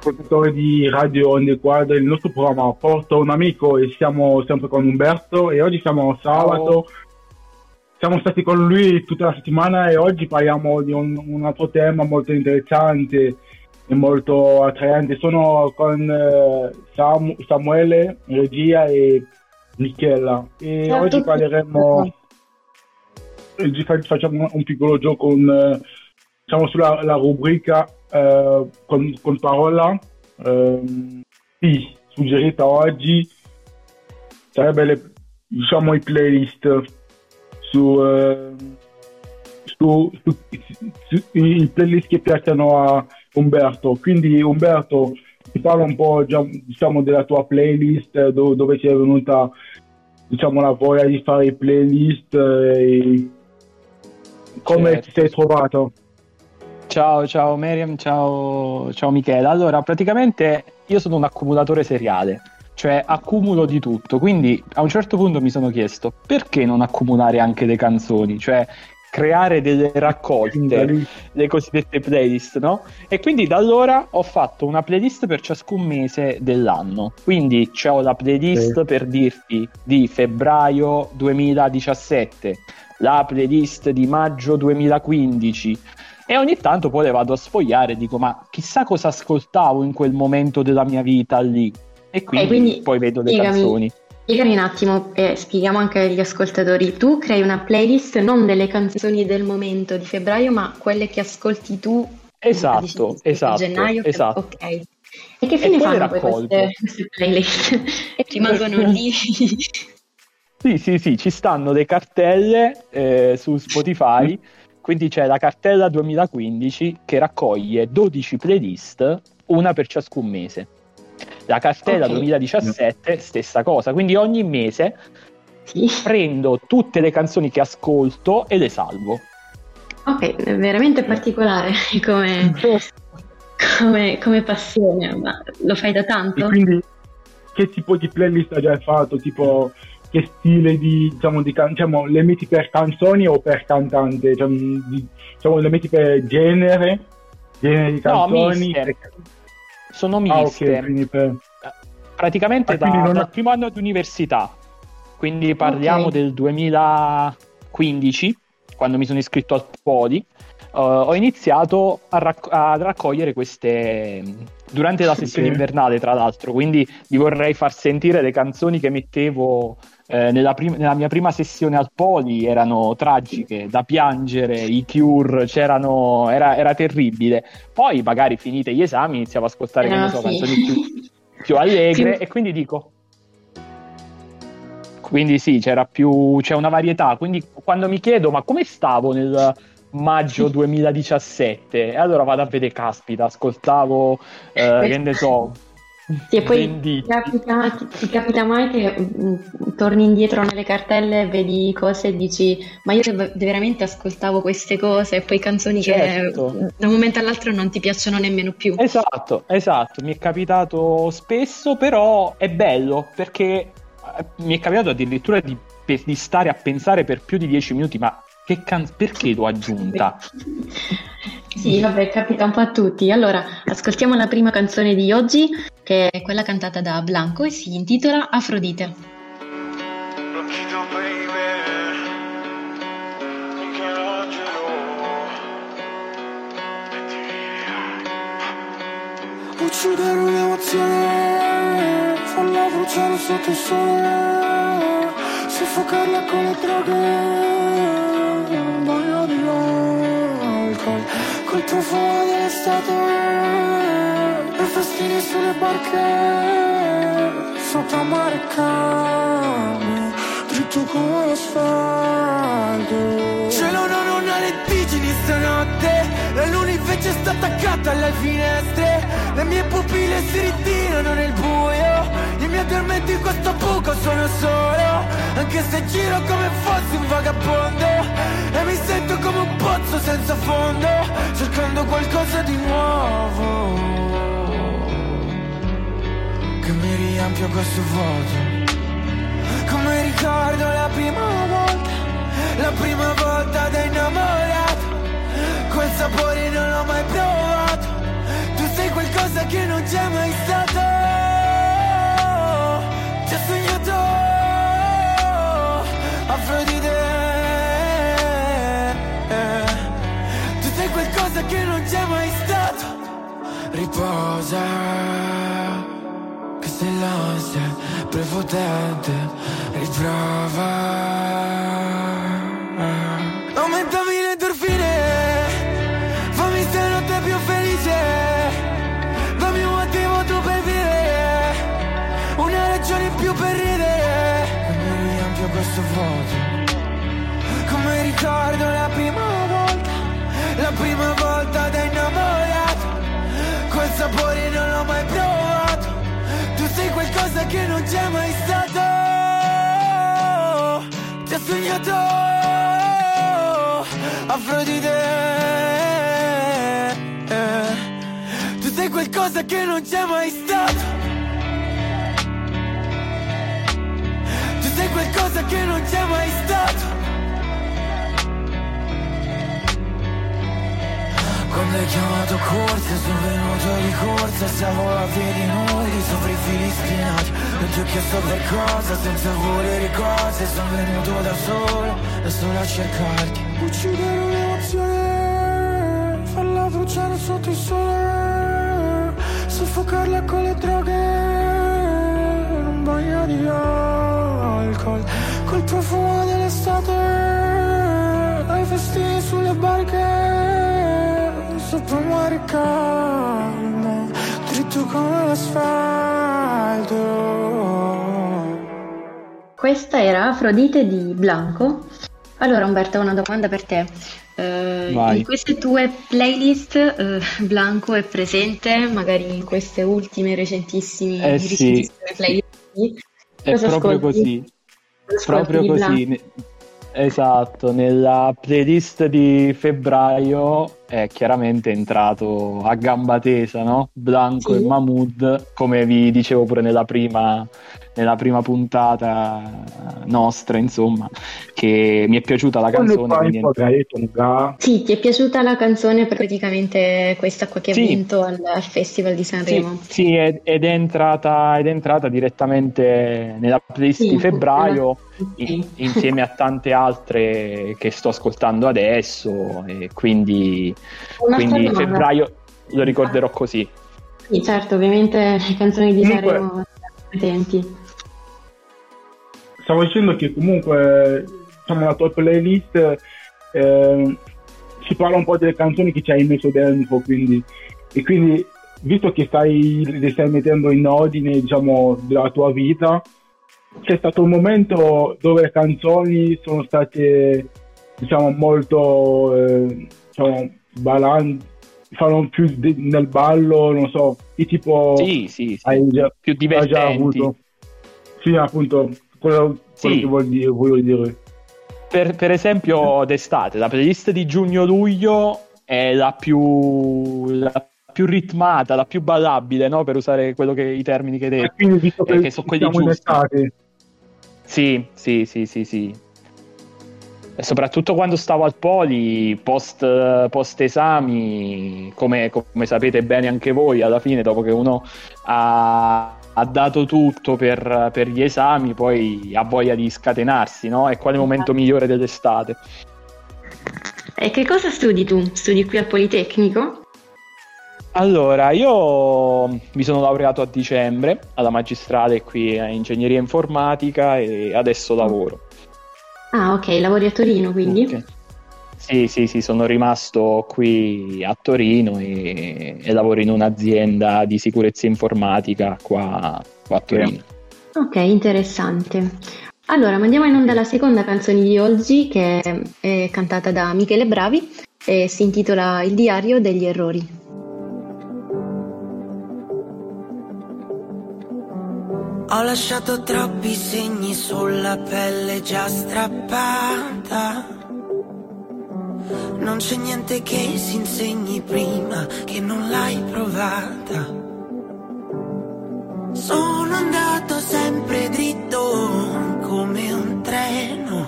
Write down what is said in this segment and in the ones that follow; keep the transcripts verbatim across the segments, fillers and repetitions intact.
ascoltatore di Radio Onde Quadre, il nostro programma Porto un amico, e siamo sempre con Umberto e oggi siamo sabato. Siamo stati con lui tutta la settimana e oggi parliamo di un, un altro tema molto interessante e molto attraente. Sono con eh, Sam, Samuele, regia, e Michela, e Ciao, oggi tutti. parleremo, oggi facciamo un piccolo gioco, un, diciamo sulla la rubrica eh, con, con parola. Eh, sì, suggerita oggi sarebbe le, diciamo i playlist su, eh, su, su, su i playlist che piacciono a Umberto. Quindi Umberto, ti parla un po', già, diciamo, della tua playlist, do, dove ti è venuta, diciamo, la voglia di fare i playlist, e come Certo. ti sei trovato? Ciao, ciao Miriam, ciao, ciao Michela. Allora, praticamente io sono un accumulatore seriale, cioè accumulo di tutto, quindi a un certo punto mi sono chiesto perché non accumulare anche le canzoni, cioè creare delle raccolte, le cosiddette playlist, no? E quindi da allora ho fatto una playlist per ciascun mese dell'anno, quindi c'ho la playlist Sì. per dirti di febbraio duemiladiciassette, la playlist di maggio duemilaquindici, e ogni tanto poi le vado a sfogliare e dico ma chissà cosa ascoltavo in quel momento della mia vita lì, e quindi, Ok, quindi poi vedo le spiegami, canzoni. spiegami un attimo e spieghiamo anche agli ascoltatori. Tu crei una playlist non delle canzoni del momento di febbraio, ma quelle che ascolti tu Esatto, diciamo, esatto, a gennaio. feb- esatto. Ok. E che fine poi le fanno poi raccolgo. queste, queste playlist? E rimangono lì? Sì, sì, sì, ci stanno le cartelle eh, su Spotify, quindi c'è la cartella duemilaquindici che raccoglie dodici playlist, una per ciascun mese. La cartella Ok. duemiladiciassette, stessa cosa, quindi ogni mese Sì. prendo tutte le canzoni che ascolto e le salvo. Ok, è veramente particolare come, come, come passione, ma lo fai da E tanto? quindi che tipo di playlist hai già fatto? Tipo, che stile di, diciamo, di can- diciamo, le metti per canzoni o per cantante? Diciamo, di- diciamo, le metti per genere? Genere di No, canzoni? mister. Sono Ah, mister. ok, quindi per... Praticamente Ah, quindi da- non dal ha- primo anno di università, quindi parliamo Ok. del duemilaquindici, quando mi sono iscritto al Poli, eh, ho iniziato a, racc- a raccogliere queste durante la sessione Ok. invernale, tra l'altro, quindi vi vorrei far sentire le canzoni che mettevo eh, nella, prim- nella mia prima sessione al Poli. Erano tragiche, da piangere, i Cure, c'erano, era, era terribile. Poi magari finite gli esami iniziavo ad ascoltare, che Erano ne so, sì. canzoni più più allegre, Più- e quindi dico quindi sì, c'era più c'è una varietà, quindi quando mi chiedo ma come stavo nel maggio duemiladiciassette, e allora vado a vedere, caspita, ascoltavo eh, che ne so, Sì, e poi ti Venditti. capita, ti, ti capita mai che mm, torni indietro nelle cartelle, vedi cose e dici ma io ve- veramente ascoltavo queste cose, e poi canzoni Certo. che da un momento all'altro non ti piacciono nemmeno più. Esatto, esatto, mi è capitato spesso, però è bello perché eh, mi è capitato addirittura di, pe- di stare a pensare per più di dieci minuti, ma che can- perché l'ho aggiunta? Sì, vabbè, capita un po' a tutti. Allora, ascoltiamo la prima canzone di oggi, che è quella cantata da Blanco e si intitola Afrodite. Blanchito baby, Michelangelo, uccidere un'emozione, farla bruciare sotto il sole, soffocarla con le droghe, un bagno di alcol, col profumo dell'estate, e festini sulle barche, sopra mare calmo, dritto come l'asfalto. Cielo no, non ha lentigini stanotte, la luna invece sta attaccata alle finestre, le mie pupille si ritirano nel buio, io mi addormento in questo buco, sono solo, anche se giro come fossi un vagabondo, e mi sento come un pozzo senza fondo, cercando qualcosa di nuovo che mi riempia questo vuoto. Come ricordo la prima volta, la prima volta da innamorato, quel sapore non l'ho mai provato. Tu sei qualcosa che che non c'è mai stato. Ti ho sognato, Afrodite. Tu sei qualcosa che non c'è mai stato. Riposa, che se l'ansia è prepotente, riprova. Aumentami le endorfine, fammi stanotte più felice. Dammi un motivo tu per vivere, una ragione in più per ridere. Quando riempio questo vuoto, come ricordo la prima volta, la prima volta da innamorato. Quel sapore non l'ho mai provato. Tu sei qualcosa che non c'è mai stato. Ti ho sognato, Afrodite. Tu sei qualcosa che non c'è mai stato. Tu sei qualcosa che non c'è mai stato. Quando hai chiamato corsa, sono venuto di corsa. Stavo a piedi nudi sopra i fili spinati. Non ti ho chiesto per cosa, senza volere cose. Sono venuto da solo, da solo a cercarti. Uccidere un'emozione, farla bruciare sotto il sole, soffocarla con le droghe, un bagno di alcol, col profumo dell'estate, dai festini sulle barche, sopra il mare calmo, dritto come l'asfalto. Questa era Afrodite di Blanco. Allora Umberto, ho una domanda per te. Uh, in queste tue playlist uh, Blanco è presente, magari in queste ultime recentissime, eh sì. playlist? È cosa proprio ascolti? Così. Proprio così. Esatto, nella playlist di febbraio è chiaramente entrato a gamba tesa, no? Blanco sì. E Mahmood, come vi dicevo pure nella prima, nella prima puntata nostra, insomma, che mi è piaciuta la canzone. Quindi... Sì, ti è piaciuta la canzone, praticamente questa qua che ha sì. vinto al, al Festival di Sanremo. Sì, sì ed, ed, è entrata, ed è entrata direttamente nella playlist sì, di febbraio sì. in, insieme a tante altre che sto ascoltando adesso, e quindi, quindi febbraio lo ricorderò così. Sì, certo, ovviamente le canzoni di comunque, Sanremo presenti. Stavo dicendo che comunque, diciamo, la tua playlist eh, ci parla un po' delle canzoni che ci hai messo dentro, quindi, e quindi visto che stai, le stai mettendo in ordine, diciamo, della tua vita, c'è stato un momento dove le canzoni sono state, diciamo, molto eh, diciamo, ballanti, fanno più de- nel ballo, non so, che tipo sì, sì, sì. hai già, più divertenti. Hai già avuto? Sì, appunto, quello, quello sì. che vuol dire, voglio dire. Per, per esempio d'estate, la playlist di giugno-luglio è la più, la più ritmata, la più ballabile, no? Per usare quello che, i termini che hai detto. E quindi visto che, eh, che sono quelli giusti. Sì, sì, sì, sì, sì. E soprattutto quando stavo al Poli, post, post esami, come, come sapete bene anche voi, alla fine, dopo che uno ha, ha dato tutto per, per gli esami, poi ha voglia di scatenarsi, no? E quale momento migliore dell'estate? E che cosa studi tu? Studi qui al Politecnico? Allora, io mi sono laureato a dicembre alla magistrale qui a Ingegneria Informatica e adesso lavoro. Ah, ok, lavori a Torino quindi? Okay. Sì, sì, sì, sono rimasto qui a Torino e, e lavoro in un'azienda di sicurezza informatica qua, qua a Torino. Ok, interessante. Allora, mandiamo in onda la seconda canzone di oggi, che è cantata da Michele Bravi e si intitola Il diario degli errori. Ho lasciato troppi segni sulla pelle già strappata. Non c'è niente che si insegni prima che non l'hai provata. Sono andato sempre dritto come un treno.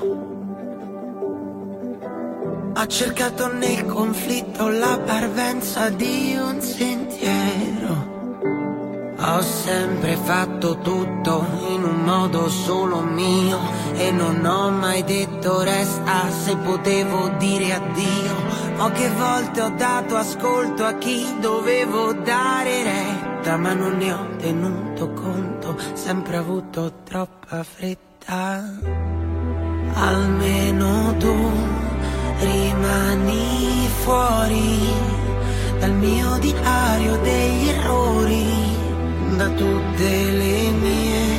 Ho cercato nel conflitto la parvenza di un sentiero. Ho sempre fatto tutto in un modo solo mio e non ho mai detto resta se potevo dire addio. Poche volte ho dato ascolto a chi dovevo dare retta, ma non ne ho tenuto conto, sempre avuto troppa fretta. Almeno tu rimani fuori dal mio diario degli errori, da tutte le mie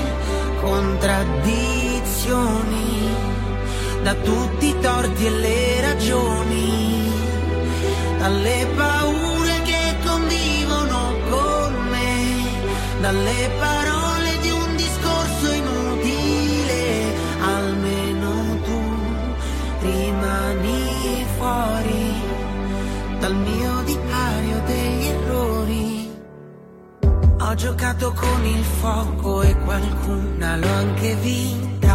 contraddizioni, da tutti i torti e le ragioni, dalle paure che convivono con me, dalle parole di un discorso inutile. Almeno tu rimani fuori dal mio diario degli errori. Ho giocato con il fuoco e qualcuna l'ho anche vinta,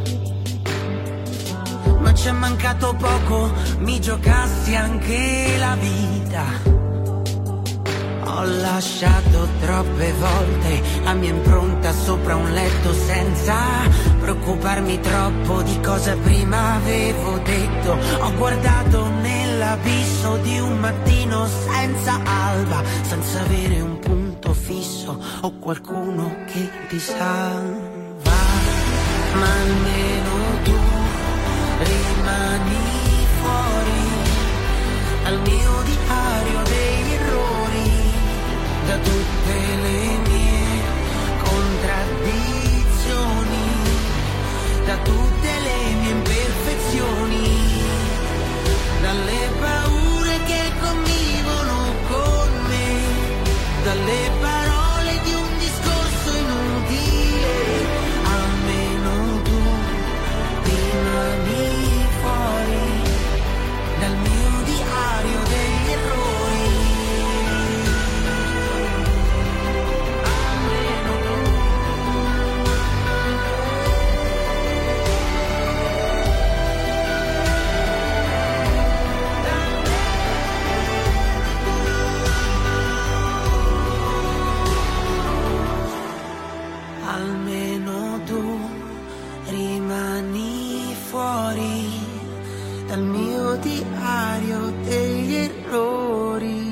ma c'è mancato poco, mi giocassi anche la vita. Ho lasciato troppe volte la mia impronta sopra un letto senza preoccuparmi troppo di cosa prima avevo detto. Ho guardato nell'abisso di un mattino senza alba, senza avere un punto fisso o qualcuno che ti salva. Ma almeno tu rimani fuori dal mio diario degli errori, da tutte le mie contraddizioni, da tutte le mie imperfezioni, dalle paure che convivono con me, dalle parole di un discorso inutile. Almeno tu rimani fuori dal mio diario degli errori. Almeno Almeno tu rimani fuori dal mio diario degli errori.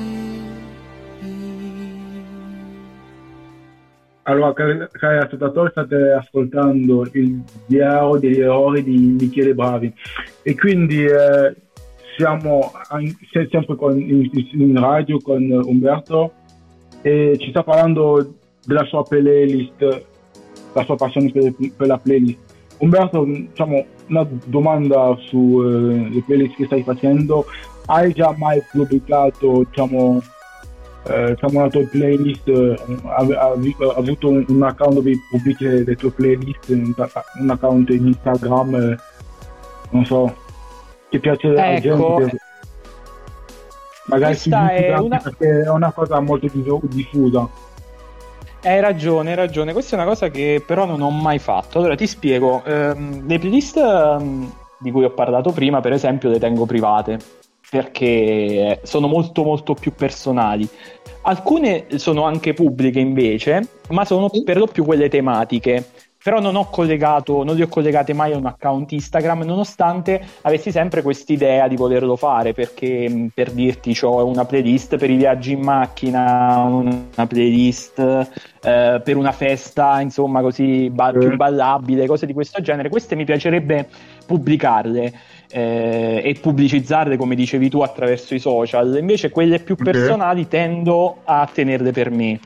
Allora, cari, cari ascoltatori, state ascoltando il diario degli errori di Michele Bravi e quindi eh, siamo an- sempre con, in, in radio con Umberto e ci sta parlando della sua playlist, la sua passione per, per la playlist. Umberto, diciamo, una domanda sulle eh, playlist che stai facendo. Hai già mai pubblicato, diciamo, eh, diciamo una tua playlist, eh, hai avuto un, un account dove pubblichi le, le tue playlist, un, un account in Instagram, eh, non so, che piace alla Ecco, gente? Magari su questa YouTube, è anche una... perché è una cosa molto diso- diffusa. Hai ragione, hai ragione. Questa è una cosa che però non ho mai fatto. Allora ti spiego. Ehm, le playlist ehm, di cui ho parlato prima, per esempio, le tengo private perché sono molto molto più personali. Alcune sono anche pubbliche invece, ma sono per lo più quelle tematiche. Però non ho collegato, non li ho collegate mai a un account Instagram, nonostante avessi sempre quest'idea di volerlo fare, perché per dirti c'ho una playlist per i viaggi in macchina, una playlist eh, per una festa, insomma così ba- più ballabile, cose di questo genere. Queste mi piacerebbe pubblicarle eh, e pubblicizzarle, come dicevi tu, attraverso i social. Invece quelle più personali tendo a tenerle per me.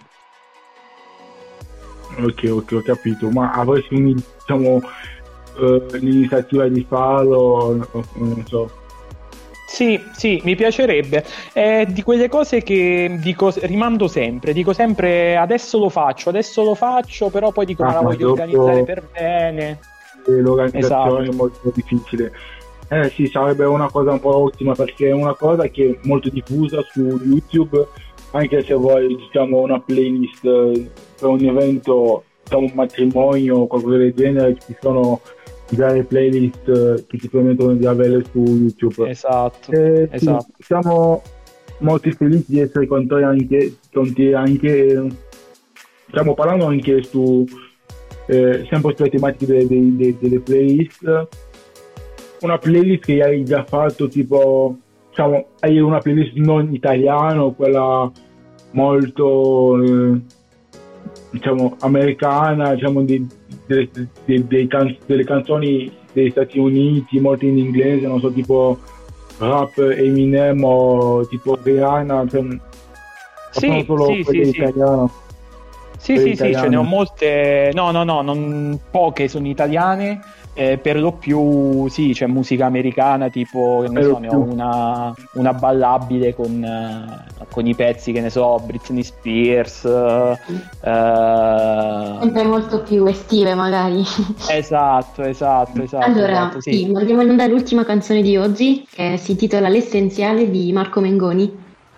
Ok, ok, ho capito, ma avresti un, diciamo, uh, l'iniziativa di farlo, non so. Sì, sì, mi piacerebbe. È di quelle cose che dico, rimando sempre, dico sempre adesso lo faccio, adesso lo faccio, però poi dico Ah, ma la ma voglio dopo- organizzare per bene. E l'organizzazione Esatto. è molto difficile. Eh sì, sarebbe una cosa un po' ottima, perché è una cosa che è molto diffusa su YouTube, anche se vuoi, diciamo, una playlist eh, per un evento, diciamo un matrimonio o qualcosa del genere, ci sono già le playlist eh, che ti permettono di averle su YouTube. Esatto, Eh, sì, esatto. siamo molto felici di essere con te anche, con te anche stiamo parlando anche su eh, sempre sulle tematiche delle, delle, delle playlist. Una playlist che hai già fatto, tipo, diciamo, hai una playlist non italiana, quella molto eh, diciamo americana, diciamo di, de, de, de can, delle canzoni degli Stati Uniti, molto in inglese, non so, tipo rap Eminem o tipo Rihanna, cioè, sì, solo sì, quelle sì, italiane. Sì, sì, sì, ce ne ho molte, no, no, no, non, poche sono italiane, eh, per lo più sì, c'è musica americana, tipo, che ne so, ne ho una, una ballabile con, uh, con i pezzi, che ne so, Britney Spears. Uh, Sempre molto più estive, magari. Esatto, esatto, esatto. Allora, esatto, sì. sì, vogliamo andare all'ultima canzone di oggi, che si intitola L'essenziale di Marco Mengoni.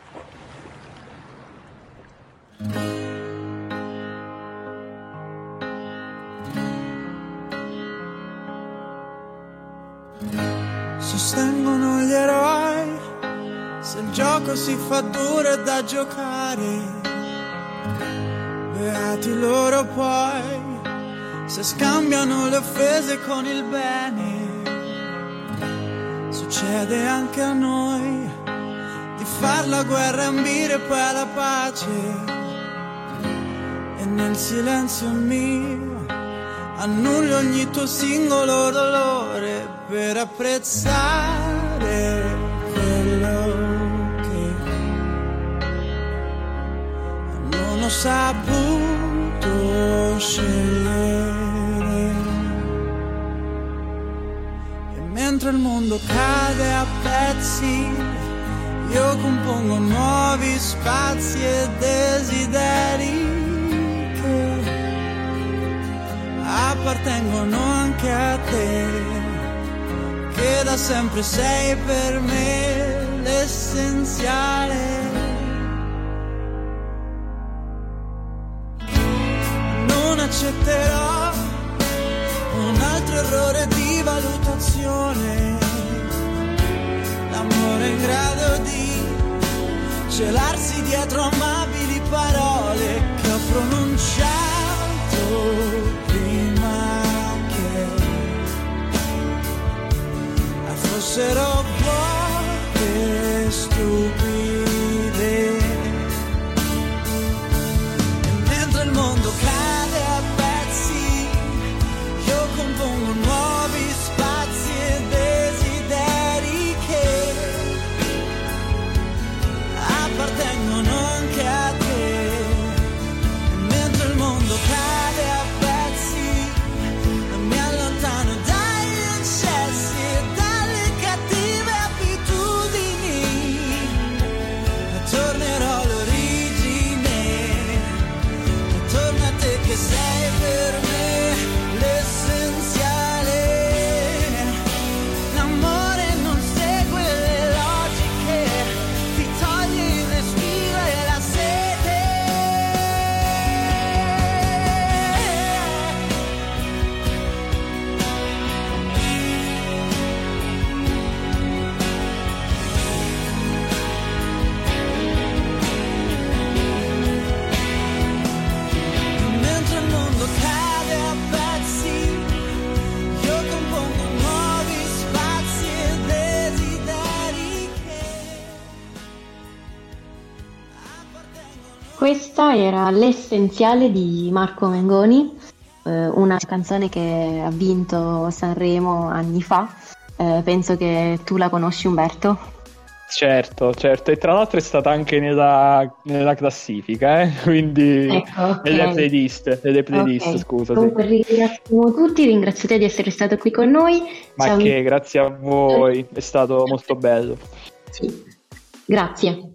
Sostengono gli eroi, se il gioco si fa duro è da giocare, beati loro poi, se scambiano le offese con il bene. Succede anche a noi di far la guerra e ambire poi alla pace, e nel silenzio mio annullo ogni tuo singolo dolore per apprezzare quello che non ho saputo scegliere. E mentre il mondo cade a pezzi, io compongo nuovi spazi e desideri appartengono anche a te, che da sempre sei per me l'essenziale. Non accetterò un altro errore di valutazione, l'amore in grado di celarsi dietro amabili parole che ho pronunciato fossero poche stupide. E mentre il mondo cade a pezzi, io compongo nuovi spazi e desideri che appartengono anche a te. E mentre il mondo cade a pezzi, mi allontano dagli eccessi e dalle cattive abitudini, tornerò all'origine, torno a te che sei per me l'essenziale. L'amore non segue le logiche, ti toglie il respiro e la sete. Mentre il mondo cade a pezzi, io compongo nuovi spazi e desideri che appartengono. Questa era L'essenziale di Marco Mengoni, eh, una canzone che ha vinto Sanremo anni fa. Eh, penso che tu la conosci, Umberto. Certo, certo, e tra l'altro è stata anche nella, nella classifica, eh? Quindi Ecco, ok. nelle playlist, nelle playlist, Ok. scusa, Comunque sì. ringraziamo tutti, ringrazio te di essere stato qui con noi. Ma Ciao. che grazie a voi, è stato molto bello. Sì. Grazie.